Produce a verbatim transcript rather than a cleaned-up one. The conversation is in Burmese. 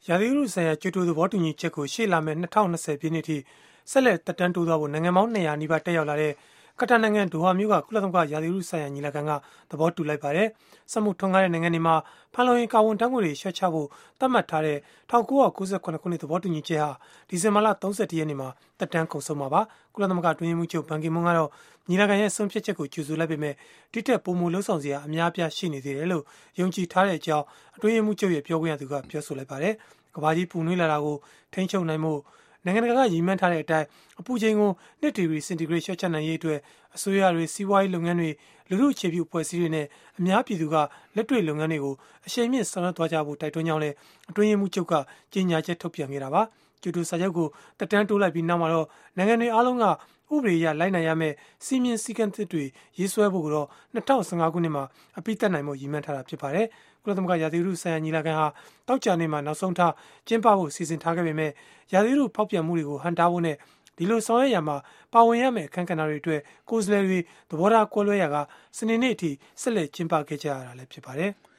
ရာသီဥတုဆိုင်ရာကြိုတိုသဘောတူညီချက်ကိုရှေ့လာမယ့်၂၀၂၀ပြည့်နှစ်ထိဆက်လက်သက်တမ်းတိုးသွားဖို့နိုင်ငံပေါင်း၂၀၀နီးပါးတက်ရောက်လာတဲ့ကတာနိုင်ငံဒိုဟာမြို့ကကုလသမဂ္ဂရာသီဥတုဆိုင်ရာညီလာခံကသဘောတူလိုက်ပါတယ်။စက်မှုထွန်းကားတဲ့နိုင်ငံတွေမှာဖန်လုံအိမ်ကာဗွန်ဓာတ်ငွေ့တွေလျှော့ချဖို့သတ်မှတ်ထားတဲ့၁၉၉၇ခုနှစ်သဘောတူညီချက်ဟာဒီဇင်ဘာလ၃၁ရက်နေ့မှာသက်တမ်းကုန်ဆုံးမှာပါ။ကုလသမဂ္ဂအတွင်းရေးမှူးချုပ်ဘန်ကီမွန်းကတော့ညီလာခံရဲ့ဆုံးဖြတ်ချက်ကိုကြိုဆိုလိုက်ပေမဲ့တိတက်ပိုမိုလှုံ့ဆော်စရာအများအပြားရှိနေသေးတယ်လို့ယုံကြည်ထားတဲ့အကြောင်းအတွင်းရေးမှူးချုပ်ရဲ့ပြောခွင့်ရသူကပြောဆိုလိုက်ပါတယ်။ကမ္ဘာကြီးပူနွေးလာတာကိုထိန်းချုပ်နိုင်မှုနိုင်ငံတကာကရည်မှန်းထားတဲ့အတိုင်းအပူချိန်ကိုနှစ်ဒီဂရီစင်တီဂရိတ်လျှော့ချနိုင်ရေးအတွက်အစိုးရတွေစီးပွားရေးလုပ်ငန်းတွေလူမှုအခြေပြုအဖွဲ့အစည်းတွေနဲ့အများပြည်သူကလက်တွေ့လုပ်ငန်းတွေကိုအရှိန်မြင့်ဆောင်ရွက်သွားကြဖို့တိုက်တွန်းကြောင်းလည်းအတွင်းရေးမှူးချုပ်ကကြေညာချက်ထုတ်ပြန်ခဲ့တာပါကျူတူစာချုပ်ကိုတက်တန်းတိုးလိုက်ပြီးနောက်မှာတော့နိုင်ငံတွေအားလုံးကဥပဒေအရလိုက်နိုင်ရမယ့်စီမင်းစည်းကမ်းသစ်တွေရေးဆွဲဖို့ကတော့၂၀၁၅ခုနှစ်မှာအပိသက်နိုင်မှုရည်မှန်းထားတာဖြစ်ပါတယ်ကုလသမဂ္ဂရာသီဥတုဆိုင်ရာညီလာခံဟာတောက်ကြနေမှာနောက်ဆုံးထားကျင်းပဖို့စီစဉ်ထားခဲ့ပေမဲ့ရာသီဥတုဖောက်ပြန်မှုတွေကိုဟန်တားဖို့နဲ့ဒီလိုဆောင်ရွက်ရမှာပါဝင်ရမယ့်အခန်းကဏ္ဍတွေအတွက်ကိုယ်စားလှယ်တွေသဘောထားကွဲလွဲရာကစနေနေ့အထိဆက်လက်ကျင်းပခဲ့ကြရတာလည်းဖြစ်ပါတယ်